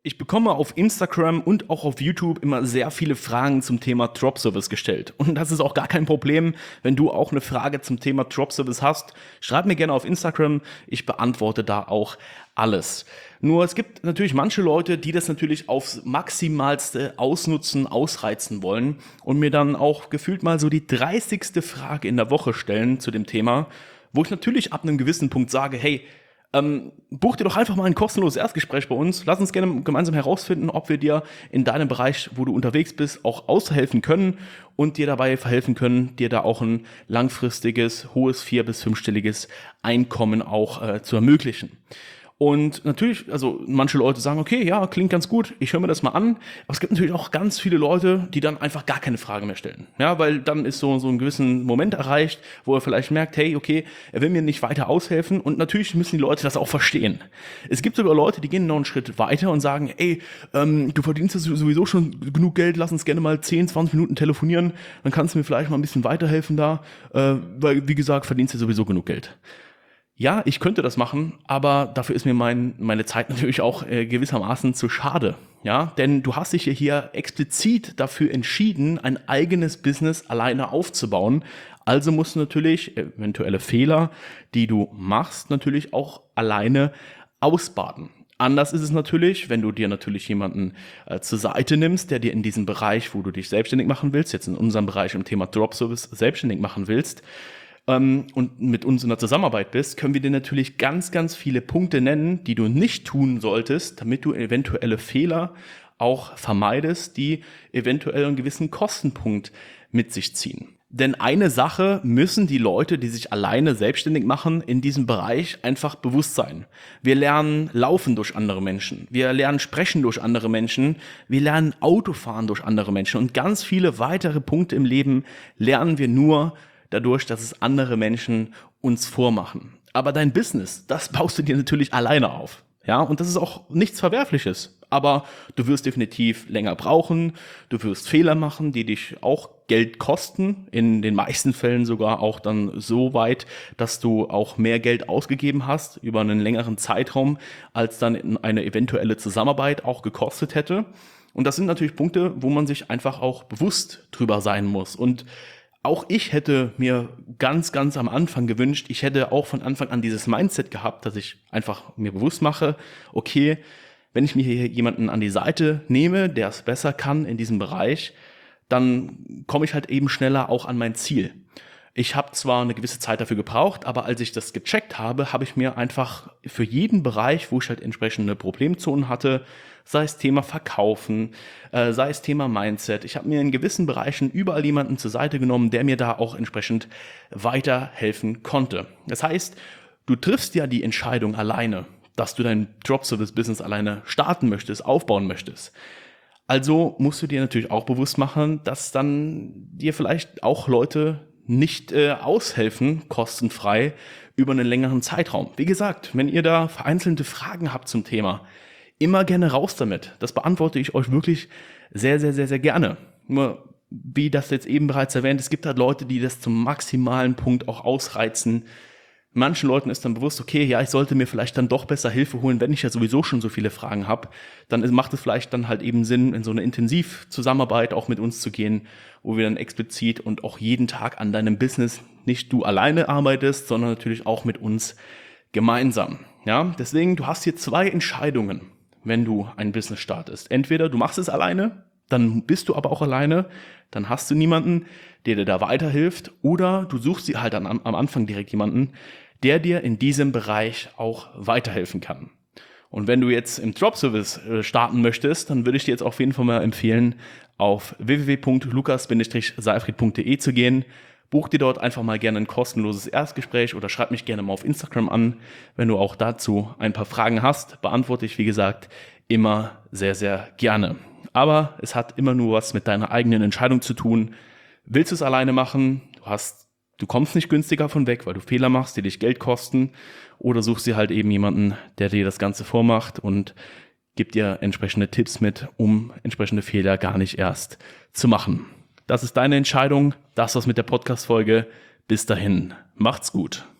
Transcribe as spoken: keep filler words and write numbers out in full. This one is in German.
Ich bekomme auf Instagram und auch auf YouTube immer sehr viele Fragen zum Thema Dropservice gestellt. Und das ist auch gar kein Problem, wenn du auch eine Frage zum Thema Dropservice hast. Schreib mir gerne auf Instagram, ich beantworte da auch alles. Nur es gibt natürlich manche Leute, die das natürlich aufs Maximalste ausnutzen, ausreizen wollen und mir dann auch gefühlt mal so die dreißigste Frage in der Woche stellen zu dem Thema, wo ich natürlich ab einem gewissen Punkt sage, hey, Ähm, buch dir doch einfach mal ein kostenloses Erstgespräch bei uns. Lass uns gerne gemeinsam herausfinden, ob wir dir in deinem Bereich, wo du unterwegs bist, auch aushelfen können und dir dabei verhelfen können, dir da auch ein langfristiges, hohes vier- bis fünfstelliges Einkommen auch äh, zu ermöglichen. Und natürlich, also manche Leute sagen, okay, ja, klingt ganz gut, ich höre mir das mal an. Aber es gibt natürlich auch ganz viele Leute, die dann einfach gar keine Frage mehr stellen. Ja, weil dann ist so, so ein gewissen Moment erreicht, wo er vielleicht merkt, hey, okay, er will mir nicht weiter aushelfen. Und natürlich müssen die Leute das auch verstehen. Es gibt sogar Leute, die gehen noch einen Schritt weiter und sagen, ey, ähm, du verdienst jetzt sowieso schon genug Geld, lass uns gerne mal zehn, zwanzig Minuten telefonieren, dann kannst du mir vielleicht mal ein bisschen weiterhelfen da, äh, weil, wie gesagt, verdienst du sowieso genug Geld. Ja, ich könnte das machen, aber dafür ist mir mein, meine Zeit natürlich auch äh, gewissermaßen zu schade. Ja, denn du hast dich ja hier explizit dafür entschieden, ein eigenes Business alleine aufzubauen. Also musst du natürlich eventuelle Fehler, die du machst, natürlich auch alleine ausbaden. Anders ist es natürlich, wenn du dir natürlich jemanden äh, zur Seite nimmst, der dir in diesem Bereich, wo du dich selbstständig machen willst, jetzt in unserem Bereich im Thema Dropservice selbstständig machen willst, ähm, und mit uns in der Zusammenarbeit bist, können wir dir natürlich ganz, ganz viele Punkte nennen, die du nicht tun solltest, damit du eventuelle Fehler auch vermeidest, die eventuell einen gewissen Kostenpunkt mit sich ziehen. Denn eine Sache müssen die Leute, die sich alleine selbstständig machen, in diesem Bereich einfach bewusst sein. Wir lernen Laufen durch andere Menschen. Wir lernen Sprechen durch andere Menschen. Wir lernen Autofahren durch andere Menschen. Und ganz viele weitere Punkte im Leben lernen wir nur dadurch, dass es andere Menschen uns vormachen. Aber dein Business, das baust du dir natürlich alleine auf. Ja, und das ist auch nichts Verwerfliches. Aber du wirst definitiv länger brauchen, du wirst Fehler machen, die dich auch Geld kosten, in den meisten Fällen sogar auch dann so weit, dass du auch mehr Geld ausgegeben hast über einen längeren Zeitraum, als dann eine eventuelle Zusammenarbeit auch gekostet hätte. Und das sind natürlich Punkte, wo man sich einfach auch bewusst drüber sein muss. Und auch ich hätte mir ganz, ganz am Anfang gewünscht, ich hätte auch von Anfang an dieses Mindset gehabt, dass ich einfach mir bewusst mache, okay, wenn ich mir hier jemanden an die Seite nehme, der es besser kann in diesem Bereich, dann komme ich halt eben schneller auch an mein Ziel. Ich habe zwar eine gewisse Zeit dafür gebraucht, aber als ich das gecheckt habe, habe ich mir einfach für jeden Bereich, wo ich halt entsprechende Problemzonen hatte, sei es Thema Verkaufen, äh, sei es Thema Mindset, ich habe mir in gewissen Bereichen überall jemanden zur Seite genommen, der mir da auch entsprechend weiterhelfen konnte. Das heißt, du triffst ja die Entscheidung alleine, dass du dein Dropservice-Business alleine starten möchtest, aufbauen möchtest. Also musst du dir natürlich auch bewusst machen, dass dann dir vielleicht auch Leute nicht äh, aushelfen, kostenfrei, über einen längeren Zeitraum. Wie gesagt, wenn ihr da vereinzelte Fragen habt zum Thema, immer gerne raus damit. Das beantworte ich euch wirklich sehr, sehr, sehr, sehr gerne. Nur, wie das jetzt eben bereits erwähnt, es gibt halt Leute, die das zum maximalen Punkt auch ausreizen. Manchen Leuten ist dann bewusst, okay, ja, ich sollte mir vielleicht dann doch besser Hilfe holen, wenn ich ja sowieso schon so viele Fragen habe. Dann macht es vielleicht dann halt eben Sinn, in so eine Intensivzusammenarbeit auch mit uns zu gehen, wo wir dann explizit und auch jeden Tag an deinem Business nicht du alleine arbeitest, sondern natürlich auch mit uns gemeinsam. Ja, deswegen, du hast hier zwei Entscheidungen, wenn du ein Business startest. Entweder du machst es alleine, dann bist du aber auch alleine, dann hast du niemanden, der dir da weiterhilft, oder du suchst dir halt am, am Anfang direkt jemanden, der dir in diesem Bereich auch weiterhelfen kann. Und wenn du jetzt im Dropservice starten möchtest, dann würde ich dir jetzt auf jeden Fall mal empfehlen, auf w w w punkt lukas seifried punkt de zu gehen. Buch dir dort einfach mal gerne ein kostenloses Erstgespräch oder schreib mich gerne mal auf Instagram an. Wenn du auch dazu ein paar Fragen hast, beantworte ich, wie gesagt, immer sehr, sehr gerne. Aber es hat immer nur was mit deiner eigenen Entscheidung zu tun. Willst du es alleine machen? Du hast, du kommst nicht günstiger von weg, weil du Fehler machst, die dich Geld kosten. Oder suchst dir halt eben jemanden, der dir das Ganze vormacht und gibt dir entsprechende Tipps mit, um entsprechende Fehler gar nicht erst zu machen. Das ist deine Entscheidung. Das war's mit der Podcast-Folge. Bis dahin. Macht's gut.